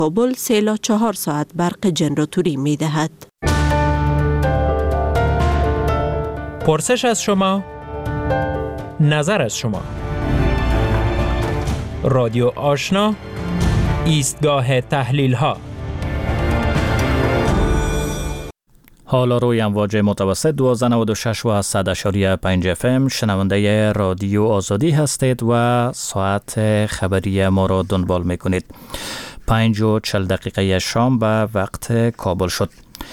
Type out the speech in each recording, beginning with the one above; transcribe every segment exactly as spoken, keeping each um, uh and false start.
کابل سه الی چهار ساعت برق جنراتوری می دهد. پرسش از شما، نظر از شما. رادیو آشنا، ایستگاه تحلیل ها. حالا روی امواج متوسط دوازده نود و شش و صد اشاری پنج اف ام شنونده رادیو آزادی هستید و ساعت خبری ما را دنبال میکنید. پنج و چل دقیقه شام به وقت کابل شد.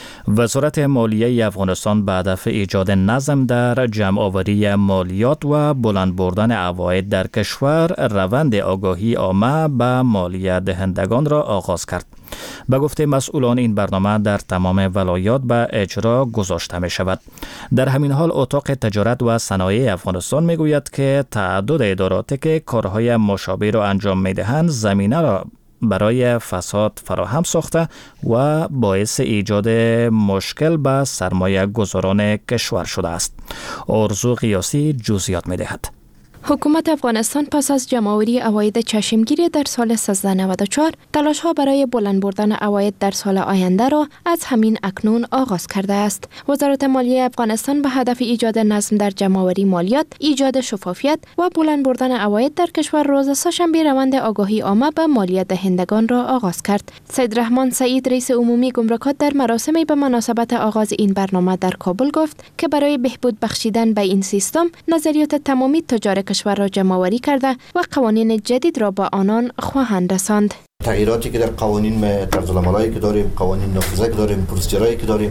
وزارت مالیه افغانستان به هدف ایجاد نظم در جمع آوری مالیات و بلند بردن عواید در کشور روند آگاهی عامه به مالیه دهندگان را آغاز کرد. به گفته مسئولان این برنامه در تمام ولایات به اجرا گذاشته می شود. در همین حال اتاق تجارت و صنایع افغانستان می گوید که تعدد اداراتی که کارهای مشابه را انجام می دهند زمینه را برای فساد فراهم ساخته و باعث ایجاد مشکل به سرمایه گذاران کشور شده است. آرزو قیاسی جزئیات می دهد. حکومت افغانستان پس از جمع‌آوری عواید چشمگیری در سال سیزده نود و چهار تلاش‌ها برای بلند بردن عواید در سال آینده را از همین اکنون آغاز کرده است. وزارت مالیه افغانستان به هدف ایجاد نظم در جمع‌آوری مالیات، ایجاد شفافیت و بلند بردن عواید در کشور روز سه‌شنبه روند آگاهی عامه به مالیه دهندگان را آغاز کرد. سید رحمان سعید رئیس عمومی گمرکات در مراسمی به مناسبت آغاز این برنامه در کابل گفت که برای بهبود بخشیدن به این سیستم نظریات تمامی تجار کشور را جمع‌آوری کرده و قوانین جدید را با آنان خواهند رساند. تغییراتی که در قوانین طرز العملایی که داریم، قوانین نافذه که داریم، پروسیجرایی که داریم،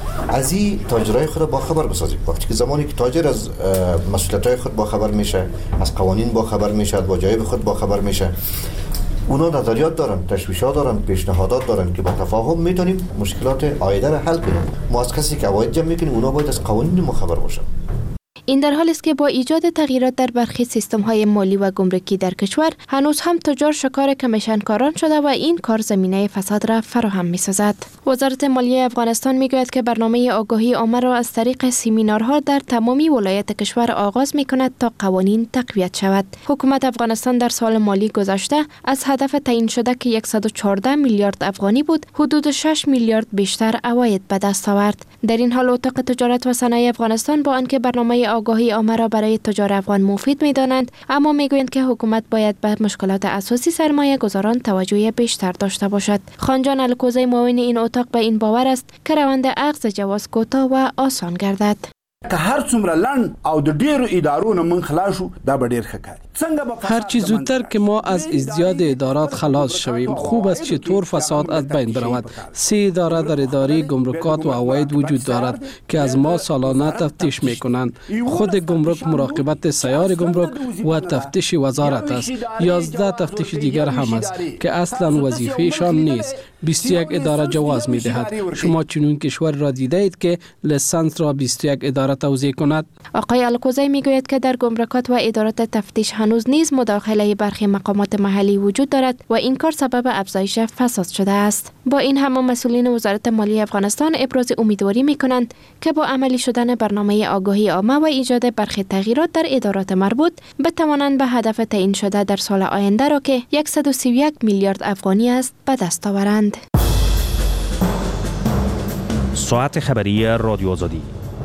از این تاجرای خود با خبر بسازیم. وقتی که زمانی که تاجر از مسئولیت‌های خود با خبر میشه، از قوانین با خبر میشه، از واجب خود با خبر میشه، اونا نظریات دارن، تشویشات دارن، پیشنهادات دارن که با تفاهم میتونیم مشکلات عایده را حل کنیم. ما از کسی که عواید جمع میکنیم اونا باید از قوانین ما خبر باشن. این در حالی است که با ایجاد تغییرات در برخی سیستم‌های مالی و گمرکی در کشور هنوز هم تجار شکار کمیشنکاران شده و این کار زمینه فساد را فراهم می‌سازد. وزارت مالیه افغانستان می‌گوید که برنامه آگاهی عامه را از طریق سمینارها در تمامی ولایات کشور آغاز می‌کند تا قوانین تقویت شود. حکومت افغانستان در سال مالی گذشته از هدف تعیین شده که صد و چهارده میلیارد افغانی بود، حدود شش میلیارد بیشتر عواید به دست آورد. در این حال اتاق تجارت و صنایع افغانستان با آنکه برنامه آگاهی عامه را برای تجار افغان مفید می‌دانند، اما می‌گویند که حکومت باید به مشکلات اساسی سرمایه گذاران توجه بیشتر داشته باشد. خانجان الکوزی معاون این اتاق به این باور است که روند اخذ جواز کوتاه و آسان گردد. که هر څومره لند او د ډیرو ادارو نه من خلاص شو دا به ډیر ښه کار. هر چی زودتر که ما از ازدیاد ادارات خلاص شویم خوب است. چطور فساد از بین برود. سه اداره در اداره گمرکات و عواید وجود دارد که از ما سالانه تفتیش می کنند. خود گمرک مراقبت سیار گمرک و تفتیش وزارت است. یازده تفتیش دیگر هم است که اصلا وظیفهشان نیست. بیست و یک اداره جواز می دهد. شما چنین کشور را دیده اید که لیسانس را بیست و یک اداره توزیع کند؟ آقای الکوزی می گوید که در گمرکات و ادارات تفتیش هنوز نیز مداخله برخی مقامات محلی وجود دارد و این کار سبب افزایش فساد شده است. با این همه مسئولین وزارت مالیه افغانستان ابراز امیدواری می کنند که با عملی شدن برنامه آگاهی عامه و ایجاد برخی تغییرات در ادارات مربوط بتوانند به هدف تعیین شده در سال آینده را که صد و سی و یک میلیارد افغانی است به دست آورند. ساعت خبری رادیو آزادی.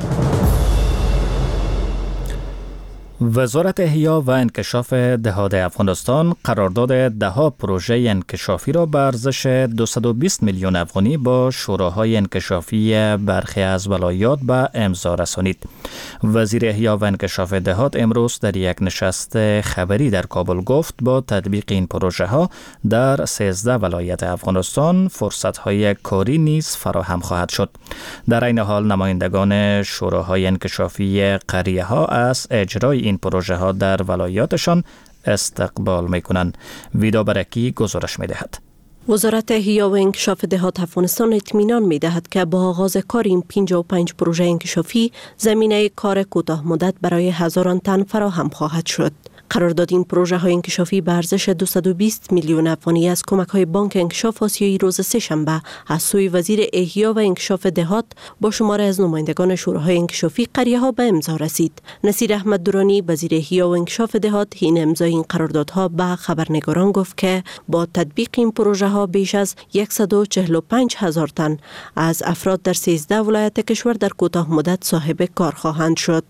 وزارت احیا و انکشاف دهات افغانستان قرارداد ده پروژه انکشافی را به ارزش دویست و بیست میلیون افغانی با شوراهای انکشافی برخی از ولایات به امضا رسانید. وزیر احیا و انکشاف دهات امروز در یک نشست خبری در کابل گفت با تطبیق این پروژه ها در سیزده ولایت افغانستان فرصت های کاری نیز فراهم خواهد شد. در این حال نمایندگان شوراهای انکشافی قریه ها از اجرای این پروژه ها در ولایاتشان استقبال میکنند. ویدا برکی گزارش میدهد. وزارت احیا و انکشاف دهات افغانستان اطمینان می‌دهد که با آغاز کار این پنجاه و پنج پروژه انکشافی زمینه کار کوتاه مدت برای هزاران تن فراهم خواهد شد. قرارداد این پروژه های انکشافی به ارزش دویست و بیست میلیون افغانی از کمک های بانک انکشاف آسیایی روز سه‌شنبه از سوی وزیر احیا و انکشاف دهات با شماره از نمایندگان شوراهای انکشافی قریه ها به امضا رسید. نصیر احمد درانی وزیر احیا و انکشاف دهات این امضای این قراردادها به خبرنگاران گفت که با تطبیق این پروژه ها بیش از صد و چهل و پنج هزار تن از افراد در سیزده ولایت کشور در کوتاه مدت صاحب کار خواهند شد.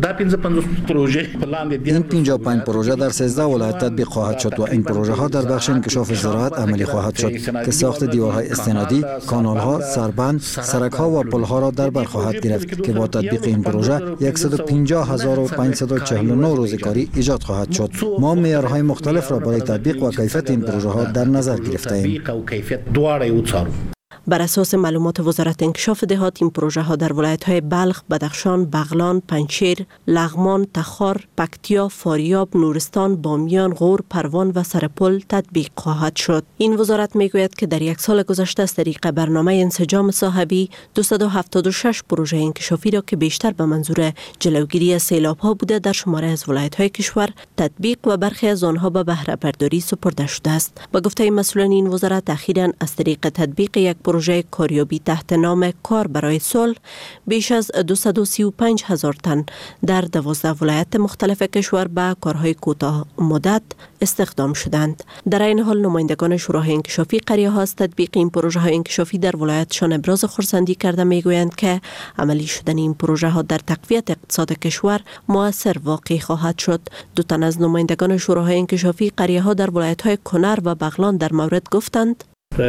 این پنجاه و پنج پروژه در سیزده ولایت تطبیق خواهد شد و این پروژه ها در بخش انکشاف زراعت عملی خواهد شد که ساخت دیوارهای استنادی، کانال ها، سربند، سرک ها و پل ها را در بر خواهد گرفت که با تطبیق این پروژه صد و پنجاه هزار و پانصد و چهل و نه روزگاری ایجاد خواهد شد. ما معیارهای مختلف را برای تطبیق و کیفیت این پروژه ها در نظر گرفته ایم. بر اساس معلومات وزارت انکشاف دهات این پروژه ها در ولایت های بلخ، بدخشان، بغلان، پنجشیر، لغمان، تخار، پکتیا، فاریاب، نورستان، بامیان، غور، پروان و سرپل تطبیق خواهد شد. این وزارت میگوید که در یک سال گذشته از طریق برنامه انسجام صاحبی دویست و هفتاد و شش پروژه انکشافی را که بیشتر به منظور جلوگیری از سیلاب ها بوده در شماره از ولایت های کشور تطبیق و برخی از آنها به بهره برداری سپرده شده است. به گفته مسئولان این وزارت اخیراً از طریق تطبیق یک پروژه کاریابی تحت نام کار برای صلح بیش از دویست و سی و پنج هزار تن در دوازده ولایت مختلف کشور به کارهای کوتاه مدت استخدام شدند. در این حال نمایندگان شوراهای انکشافی قریه ها از تطبیق این پروژه های انکشافی در ولایتشان ابراز خرسندی کرده میگویند که عملی شدن این پروژه ها در تقویت اقتصاد کشور مؤثر واقع خواهد شد. دو تن از نمایندگان شوراهای انکشافی قریه ها در ولایت های کنر و بغلان در مورد گفتند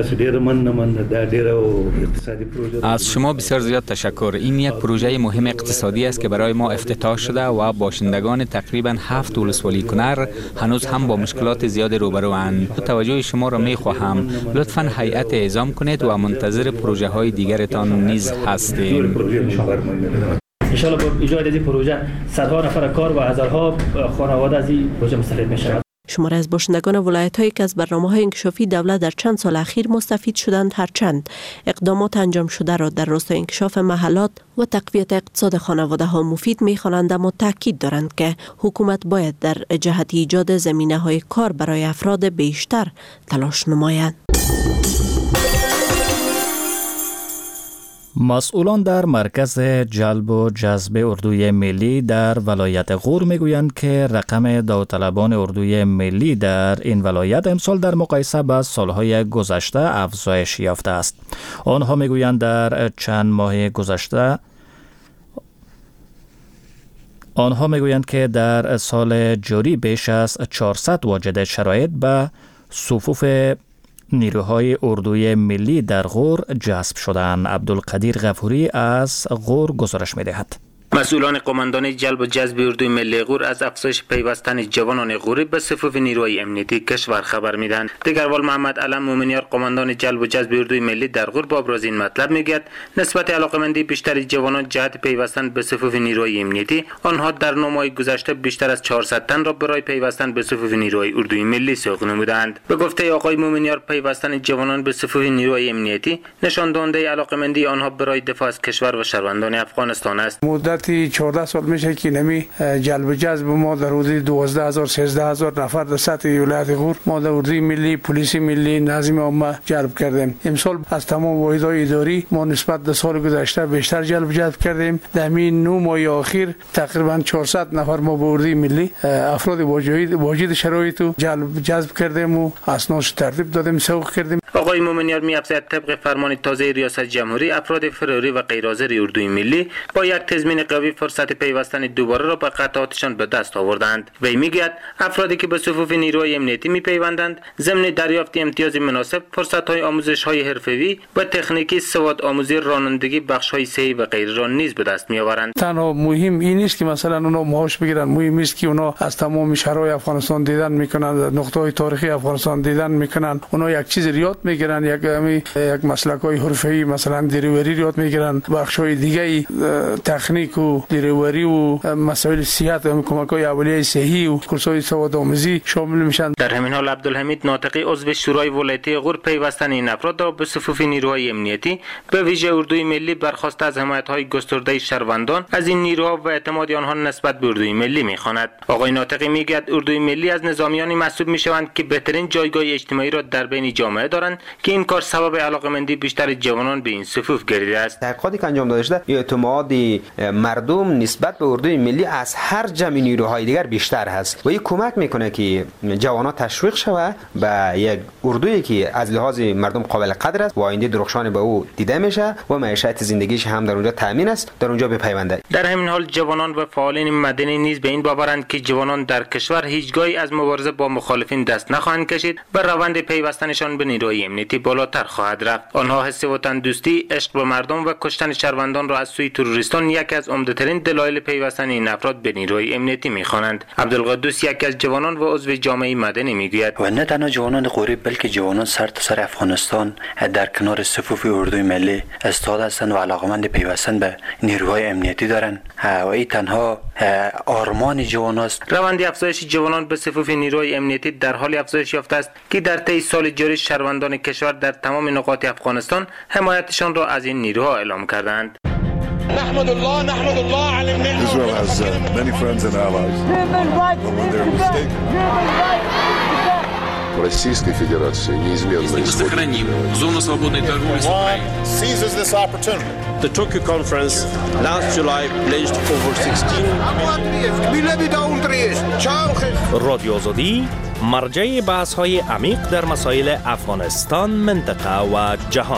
از شما بسیار زیاد تشکر. این یک پروژه مهم اقتصادی است که برای ما افتتاح شده و باشندگان تقریبا هفت ولسوالی کنر هنوز هم با مشکلات زیاد روبروند. توجه شما را می خواهم. لطفاً هیئت اعزام کنید و منتظر پروژه های دیگرتان نیز هستیم. انشاءالله با ایجاد این پروژه صدها نفر کار و هزارها خانواده از این پروژه مستفید میشوند. شماره از باشندگان ولایت‌هایی که از برنامه‌های انکشافی دولت در چند سال اخیر مستفید شدند هرچند اقدامات انجام شده را در راستای انکشاف محلات و تقویت اقتصاد خانواده‌ها مفید می‌خوانند، اما تاکید دارند که حکومت باید در جهت ایجاد زمینه‌های کار برای افراد بیشتر تلاش نماید. مسئولان در مرکز جلب و جذب اردوی ملی در ولایت غور میگویند که رقم داوطلبان اردوی ملی در این ولایت امسال در مقایسه با سالهای گذشته افزایش یافته است. آنها میگویند در چند ماه گذشته آنها میگویند که در سال جاری بیش از چهارصد واجد شرایط به صفوف نیروهای اردوی ملی در غور جذب شدند. عبدالقدیر غفوری از غور گزارش می‌دهد. مسئولان قماندان جلب و جذب اردوی ملی غور از افزایش پیوستن جوانان غوری به صفوف نیروهای امنیتی کشور خبر میدن. دیگروال محمد علم مومنیار قماندان جلب و جذب اردوی ملی در غور با ابراز این مطلب میگوید نسبت علاقمندی بیشتری جوانان جهت پیوستن به صفوف نیروهای امنیتی، آنها در نه ماه گذشته بیشتر از چهارصد تن را برای پیوستن به صفوف نیروهای اردوی ملی سوق نمودند. به گفته آقای مومنیار پیوستن جوانان به صفوف نیروهای امنیتی نشان دهنده علاقمندی آنها برای دفاع از کشور و شهروندان افغانستان است. چهارده سال میشه که نمی جلب و جذب ما در حدود دوازده هزار سیزده هزار نفر در سطح ولایت غور ما در اردوی ملی، پلیس ملی، نظم عامه جلب کردیم. امسال از تمام واحدهای اداری ما نسبت به سال گذشته بیشتر جلب و جذب کردیم. در همین نه ماه اخیر تقریبا چهارصد نفر ما به اردوی ملی افراد واجد شرایط جلب و جذب کردیم و اسنادش ترتیب دادیم، سوق کردیم. آقای مومنیار می‌افزاید طبق فرمان تازه ریاست جمهوری افراد فراری و غیرحاضر اردوی ملی با یک تضمین قوی فرصت پیوستن دوباره را به قطعاتشان به دست آوردند. وی میگوید افرادی که به صفوف نیروهای امنیتی میپیوندند ضمن دریافت امتیاز مناسب فرصت‌های آموزش‌های حرفه‌ای و تکنیکی، سواد آموزی رانندگی، بخش‌های صحی و غیره را نیز به دست می‌آورند. تنها مهم این نیست که مثلا اونا معاش بگیرن، مهم است که اونا از تمام شهرهای افغانستان دیدن میکنن، نقطه‌های تاریخی افغانستان دیدن میکنن، اونا یک چیز یاد میگیرن، یک یک مسلک‌های حرفه‌ای مثلا دریوری یاد میگیرن، بخش‌های دیگه تکنیک و دریوری و مسائل صحت و کمک‌های اولیه صحی و کورس‌های سوادآموزی شامل میشن. در همین حال عبدالحمید ناطقی عضو شورای ولایتی غور پیوستن این افراد را به صفوف نیروهای امنیتی به ویژه اردوی ملی برخواسته از حمایت‌های گسترده شهروندان از این نیروها و اعتماد آنها نسبت به اردوی ملی می‌خواند. آقای ناطقی میگوید اردوی ملی از نظامیانی محسوب می‌شوند که بهترین جایگاه اجتماعی را در بین جامعه دارند که این کار سبب علاقه‌مندی بیشتر جوانان به این صفوف گردیده است. تحقیقاتی که انجام داده شده اعتماد مردم نسبت به اردوی ملی از هر جمع نیروهای دیگر بیشتر هست و این کمک میکنه که جوانان تشویق شود به یک اردویی که از لحاظ مردم قابل قدر است و آینده درخشان به او دیده میشه و معیشت زندگیش هم در اونجا تامین است، در اونجا بپیونده. در همین حال جوانان و فعالین مدنی نیز به این باورند که جوانان در کشور هیچگاهی از مبارزه با مخالفین دست نخواهند کشید و روند پیوستنشان به نیروهای امنیتی بالاتر خواهد رفت. آنها حس وطن دوستی، عشق به مردم و کشتن شهروندان را از سوی تروریستان یکی از عمده‌ترین دلایل پیوستن این افراد به نیروهای امنیتی می‌خوانند. عبدالقدوس یکی از جوانان و عضو جامعه مدنی میگوید و نه تنها جوانان غوری بلکه جوانان سر تا سر افغانستان در کنار صفوف اردوی ملی استاد هستند و علاقمند پیوستن به نیروهای امنیتی دارند و این تنها آرمان جوان است. روند افزایش جوانان به صفوف نیروهای امنیتی در حال افزایش یافته است که در طی سال جاری شهروندان کشور در تمام نقاط افغانستان حمایتشان را از این نیروها اعلام کردند. نحمد الله نحمد الله على النعمة. Israel has uh, many friends and allies. But when they're mistaken. Российской Федерации неизменно сохраним зону свободной торговли с Украиной. Seizes this opportunity. The Tokyo conference last July pledged over sixteen رادیو آزادی مرجع بحث‌های عمیق در مسائل افغانستان، منطقه و جهان.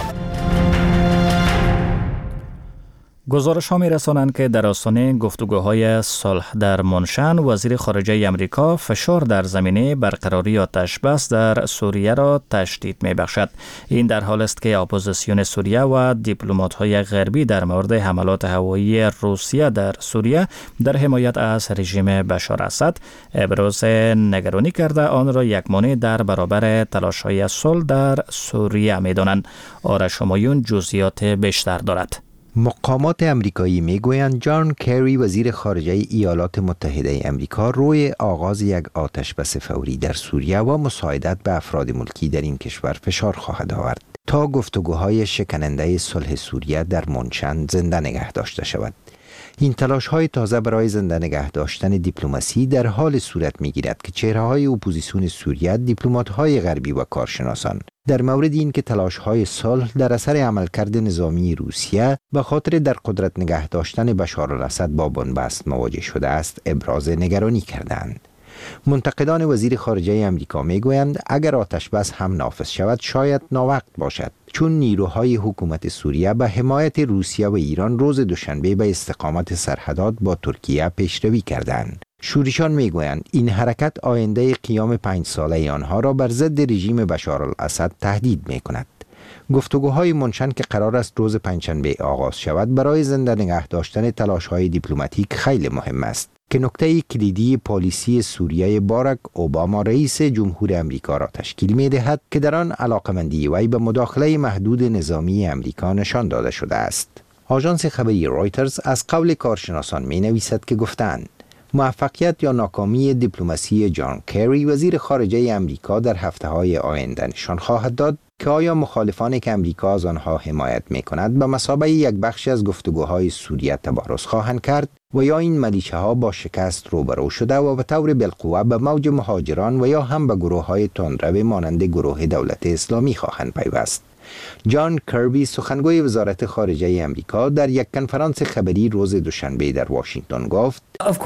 گزارش ها می رسانند که در آستانه گفتگوهای صلح در منشن وزیر خارجه امریکا فشار در زمینه برقراری آتش بس در سوریه را تشدید می بخشد. این در حال است که اپوزیسیون سوریه و دیپلمات های غربی در مورد حملات هوایی روسیه در سوریه در حمایت از رژیم بشار اسد ابراز نگرانی کرده آن را یکمانه در برابر تلاش های صلح در سوریه می دانند. آرش همایون جزئیات بیشتر دارد. مقامات امریکایی میگویند جان کری وزیر خارجه ایالات متحده امریکا روی آغاز یک آتش بس فوری در سوریه و مساعدت به افراد ملکی در این کشور فشار خواهد آورد تا گفتگوهای شکننده صلح سوریه در منشن زنده نگه داشته شود. این تلاش های تازه برای زنده نگه داشتن دیپلماسی در حال صورت می گیرد که چهره های اپوزیسیون سوریه، دیپلمات های غربی و کارشناسان در مورد این که تلاش های صلح در اثر عملکرد نظامی روسیه به خاطر در قدرت نگه داشتن بشار الاسد با بنبست مواجه شده است ابراز نگرانی کردند. منتقدان وزیر خارجه امریکا میگویند اگر آتش بس هم نافذ شود شاید ناوقت باشد، چون نیروهای حکومت سوریه به حمایت روسیه و ایران روز دوشنبه به استقامت سرحدات با ترکیه پیشروی کردند. شورشیان میگویند این حرکت آینده قیام پنج ساله آنها را بر ضد رژیم بشار الاسد تهدید میکند. گفتگوهای منشن که قرار است روز پنجشنبه آغاز شود برای زنده نگه داشتن تلاش‌های دیپلماتیک خیلی مهم است که نکته کلیدی پالیسی سوریه باراک اوباما رئیس جمهور امریکا را تشکیل می‌دهد که در آن علاقمندی وی به مداخله محدود نظامی امریکا نشان داده شده است. آژانس خبری رویترز از قول کارشناسان می‌نویسد که گفتند موفقیت یا ناکامی دیپلماسی جان کری وزیر خارجه امریکا در هفته‌های آینده نشان خواهد داد که آیا مخالفانی که امریکا از آنها حمایت می‌کند به مثابه یک بخشی از گفتگوهای سوریه تبارز خواهند کرد و یا این ملیشه ها با شکست روبرو شده و به طور بالقوه به موج مهاجران و یا هم به گروه‌های تندرو مانند گروه دولت اسلامی خواهند پیوست. جان کربی سخنگوی وزارت خارجه امریکا در یک کنفرانس خبری روز دوشنبه در واشنگتن گفت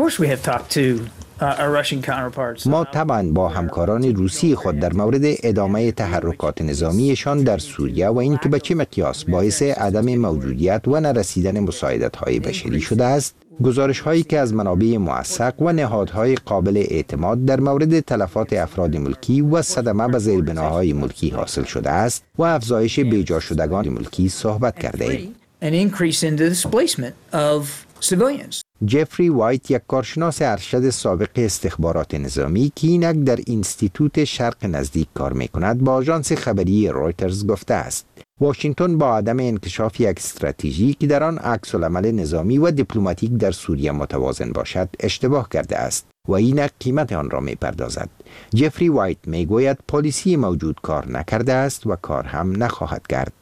ما طبعا با همکاران روسی خود در مورد ادامه تحرکات نظامیشان در سوریه و اینکه به چه مقیاس باعث عدم موجودیت و نرسیدن مساعدت‌های بشری شده است، گزارش هایی که از منابع موثق و نهادهای قابل اعتماد در مورد تلفات افراد ملکی و صدمه به زیربناهای ملکی حاصل شده است و افزایش بیجا شدگان ملکی صحبت کرده ایم. جفری وایت یک کارشناس ارشد سابق استخبارات نظامی که اینک در اینستیتوت شرق نزدیک کار میکند با آژانس خبری رویترز گفته است واشنگتن با عدم انکشاف یک استراتژی که در آن عکس‌العمل نظامی و دیپلماتیک در سوریه متوازن باشد اشتباه کرده است و اینک قیمت آن را میپردازد. جفری وایت میگوید پالیسی موجود کار نکرده است و کار هم نخواهد کرد.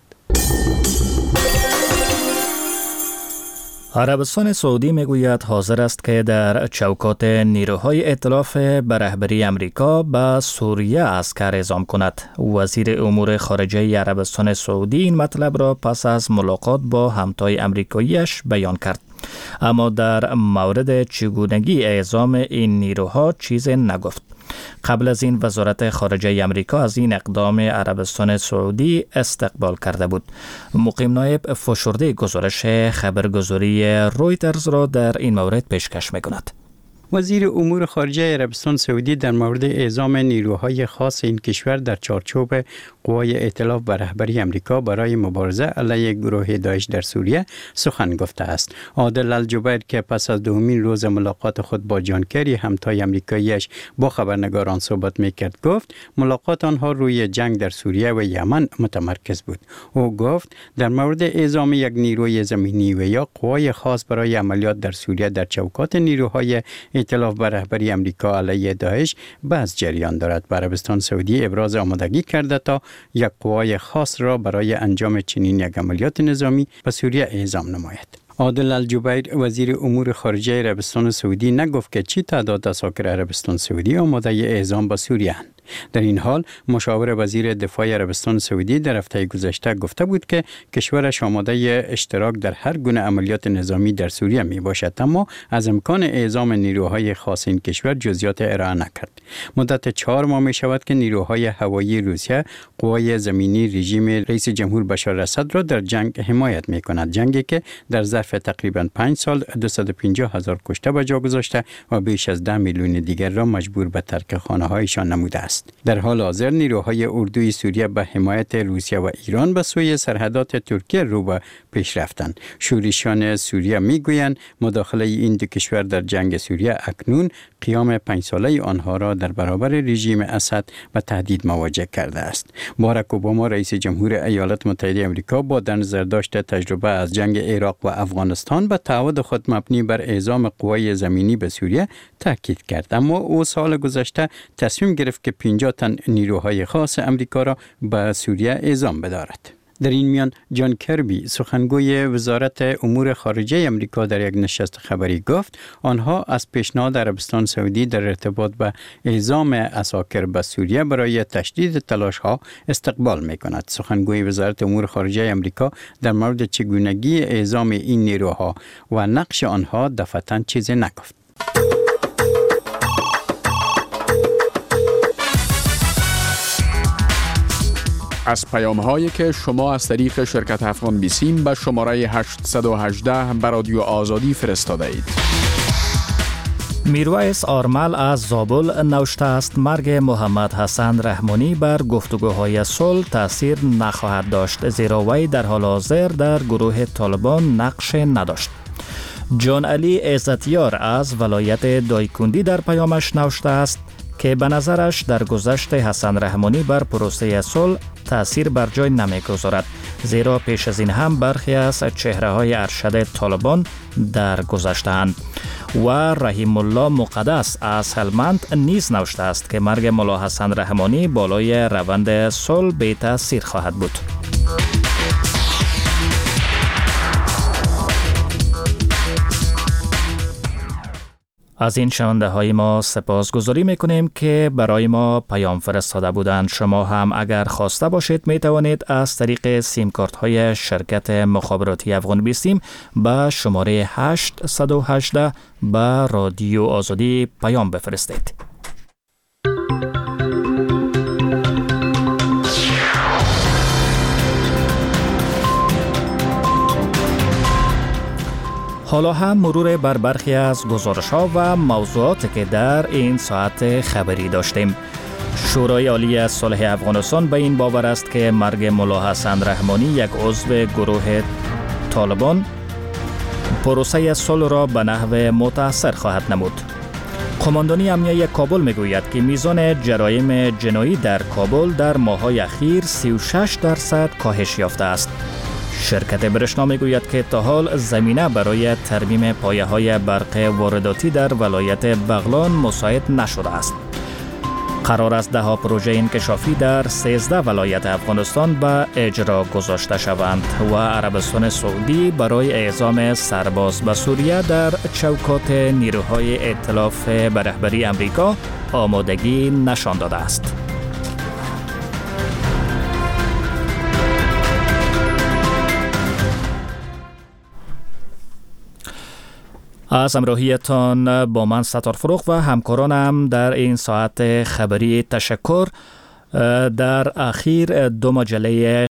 عربستان سعودی میگوید حاضر است که در چوکات نیروهای ائتلاف به رهبری امریکا به سوریه عسکر اعزام کند. وزیر امور خارجه عربستان سعودی این مطلب را پس از ملاقات با همتای امریکاییش بیان کرد، اما در مورد چگونگی اعزام این نیروها چیزی نگفت. قبل از این وزارت خارجه امریکا از این اقدام عربستان سعودی استقبال کرده بود. مقیم نایب فشرده گزارش خبرگزاری رویترز را در این مورد پیشکش می‌کند. وزیر امور خارجه عربستان سعودی در مورد اعزام نیروهای خاص این کشور در چارچوب قوای ائتلاف به رهبری امریکا برای مبارزه علیه گروه داعش در سوریه سخن گفته است. عادل الجبیر که پس از دومین روز ملاقات خود با جان کری همتای امریکاییش با خبرنگاران صحبت میکرد گفت ملاقات آنها روی جنگ در سوریه و یمن متمرکز بود. او گفت در مورد اعزام یک نیروی زمینی و یا قوای خاص برای عملیات در سوریه در چوکات نیروهای ائتلاف به رهبری امریکا علیه داعش بحث جریان دارد. عربستان سعودی ابراز آمادگی کرده تا یک قوای خاص را برای انجام چنین یک عملیات نظامی به سوریه اعزام نماید. عادل الجبیر وزیر امور خارجه عربستان سعودی نگفت که چی تعداد عساکر عربستان سعودی آماده اعزام به سوریه اند. در این حال مشاور وزیر دفاع عربستان سعودی در هفته گذشته گفته بود که کشورش آماده اشتراک در هر گونه عملیات نظامی در سوریه می باشد، اما از امکان اعزام نیروهای خاص این کشور جزئیات ارائه نکرد. مدت چهار ماه می شود که نیروهای هوایی روسیه قوای زمینی رژیم رئیس جمهور بشار الاسد را در جنگ حمایت می کند، جنگی که در ظرف تقریبا پنج سال دویست و پنجاه هزار کشته به جا گذاشته و بیش از ده میلیون دیگر را مجبور به ترک خانه‌هایشان نموده است. در حال حاضر نیروهای اردوی سوریه به حمایت روسیه و ایران به سوی سرحدات ترکیه رو به پیش رفتند. شورشیان سوریه میگویند مداخله این دو کشور در جنگ سوریه اکنون قیام پنج ساله آنها را در برابر رژیم اسد و تهدید مواجه کرده است. باراک اوباما رئیس جمهور ایالات متحده آمریکا با در نظر داشت تجربه از جنگ عراق و افغانستان به تعهد خود مبنی بر اعزام قوای زمینی به سوریه تاکید کرد، اما او سال گذشته تصمیم گرفت که پنجاه تن نیروهای خاص امریکا را به سوریه اعزام بدارد. در این میان جان کربی سخنگوی وزارت امور خارجه امریکا در یک نشست خبری گفت آنها از پیشنهاد عربستان سعودی در ارتباط به اعزام عساکر به سوریه برای تشدید تلاش‌ها استقبال می‌کند. سخنگوی وزارت امور خارجه امریکا در مورد چگونگی اعزام این نیروها و نقش آنها دفعتاً چیزی نگفت. از پیام هایی که شما از طریق شرکت افغان بیسیم به شماره هشتصد و هجده به رادیو آزادی فرستاده اید. میرویس آرمل از زابل نوشته است مرگ محمد حسن رحمانی بر گفتگوهای صلح تاثیر نخواهد داشت، زیرا وی در حال حاضر در گروه طالبان نقش نداشت. جان علی عزتیار از ولایت دایکندی در پیامش نوشته است که به نظرش در گذشت حسن رحمانی بر پروسه صلح تأثیر بر جای نمی‌گذارد، زیرا پیش از این هم برخی از چهره‌های ارشد طالبان در گذشته‌اند. و رحیم الله مقدس از هلمند نیز نوشته است که مرگ ملا حسن رحمانی بالای روند صلح بی تأثیر خواهد بود. از این شنونده های ما سپاسگزاری میکنیم که برای ما پیام فرستاده بودند. شما هم اگر خواسته باشید می توانید از طریق سیم کارت های شرکت مخابراتی افغان بیسیم به شماره هشتصد و هجده به رادیو آزادی پیام بفرستید. حالا هم مرور بر برخی از گزارش‌ها و موضوعاتی که در این ساعت خبری داشتیم. شورای عالی صلح افغانستان به این باور است که مرگ ملا حسن رحمانی یک عضو گروه طالبان پروسه صلح را به نحو متأثر خواهد نمود. قماندانی امنیه کابل میگوید که میزان جرایم جنایی در کابل در ماه‌های اخیر سی و شش درصد کاهش یافته است. شرکت برشنا میگوید که تا حال زمینه برای ترمیم پایه‌های برق وارداتی در ولایت بغلان مساعد نشده است. قرار است ده ها پروژه انکشافی در سیزده ولایت افغانستان به اجرا گذاشته شوند و عربستان سعودی برای اعزام سرباز به سوریه در چوکات نیروهای ائتلاف به رهبری امریکا آمادگی نشان داده است. از همراهیتان با من ستار فروغ و همکارانم در این ساعت خبری تشکر. در اخیر دو مجله